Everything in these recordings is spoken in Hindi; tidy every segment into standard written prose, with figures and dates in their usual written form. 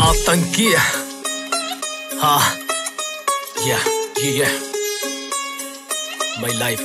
आतंकी हाँ ये माय लाइफ।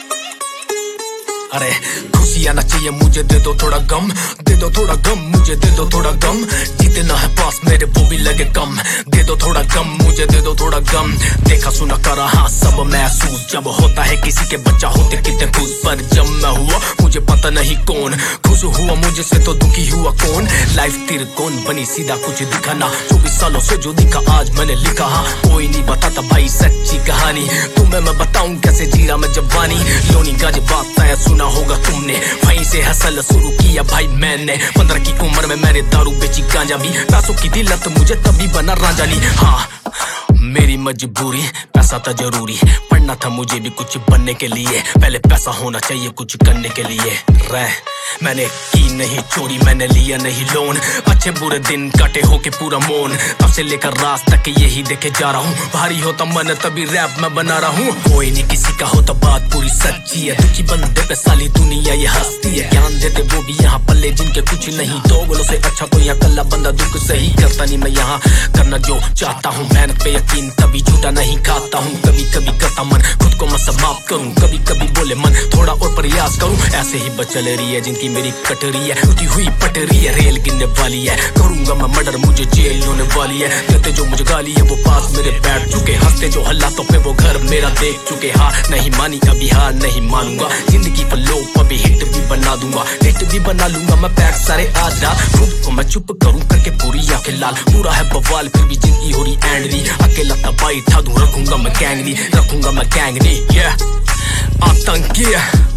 अरे खुशी आना चाहिए मुझे, दे दो थोड़ा गम, दे दो थोड़ा गम, मुझे दे दो थोड़ा गम। जितना है पास मेरे वो भी लगे कम, दे दो थोड़ा गम, मुझे दे दो थोड़ा गम। देखा सुना करा हाँ सब महसूस जब होता है किसी के बच्चा होते कितने खुश, पर जब मैं हुआ मुझे पता नहीं कौन खुश हुआ मुझे से तो दुखी हुआ कौन। लाइफ तेरे कौन बनी सीधा कुछ दिखा ना, 24 सालों से जो दिखा आज मैंने लिखा। हाँ कोई नहीं बताता भाई सच्ची कहानी, तुम्हें मैं बताऊं कैसे जी रहा मैं जवानी। लोनी गाजे बात सुना होगा तुमने, वहीं से हसल शुरू किया भाई मैंने। 15 की उम्र में मैंने दारू बेची गांजा भी, पैसों की थी लत मुझे तभी बना राजानी। हाँ मेरी मजबूरी पैसा था जरूरी, पढ़ना था मुझे भी कुछ बनने के लिए। पहले पैसा होना चाहिए कुछ करने के लिए। मैंने की नहीं चोरी, मैंने लिया नहीं लोन, अच्छे बुरे दिन काटे होके पूरा मौन। तब से लेकर रात तक यही देखे जा रहा हूँ, भारी होता मन तभी रैप मैं बना रहा हूँ। कोई नहीं किसी का होता बात पूरी सच्ची है, दुखी बंदे पे साली दुनिया ये हंसती है। ज्ञान देते वो भी यहाँ पल्ले जिनके कुछ नहीं, दो बोलो से अच्छा तो यहाँ कल्ला बंदा दुख सही करता नहीं। मैं यहाँ करना जो चाहता हूँ, मेहनत पे यकीन तभी झूठा नहीं खाता हूँ। कभी कभी करता मन खुद को मैं समाप्त करूँ, कभी कभी बोले मन थोड़ा और प्रयास करूँ। ऐसे ही बचल रही है जिनकी मेरी कटरी है, टूटी हुई पटरी है, रेल गिरने वाली है। करूंगा मैं मर्डर मुझे जेल होने वाली है। कहते जो मुझे गाली है वो पास मेरे बैठ चुके, हंसते जो हालातों पे वो घर मेरा देख चुके। हार नहीं मानी अभी हार नहीं मानूंगा, जिंदगी पर लो अभी हिट भी बना दूंगा, हिट भी बना लूंगा मैं पैक सारे आज रात। खुद को मैं चुप करूं करके पूरी आंखें लाल, पूरा है बवाल फिर भी जिंदगी हो रही एंडरी। अकेला तबाही था दूं रखूंगा मैं गैंगरी, रखूंगा मैं गैंगरी। आतंकी